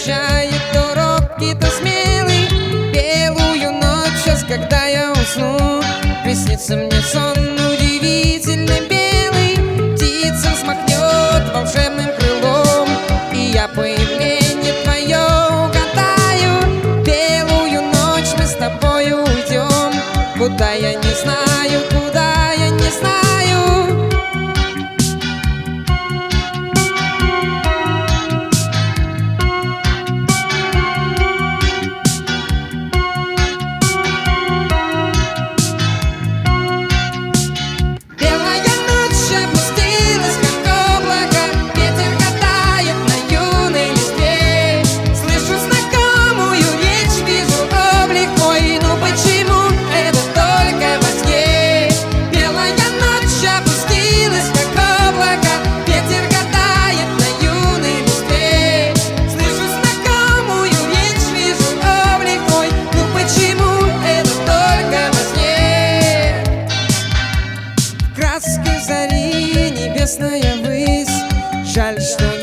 прощает, то робкий, то смелый. Белую ночь сейчас, когда я усну, приснится мне сон удивительно белый. Птица взмахнет волшебным крылом, и я появление твое угадаю. Белую ночь мы с тобою уйдем, куда я не знаю, куда я не знаю. Краски зари, небесная высь, жаль, что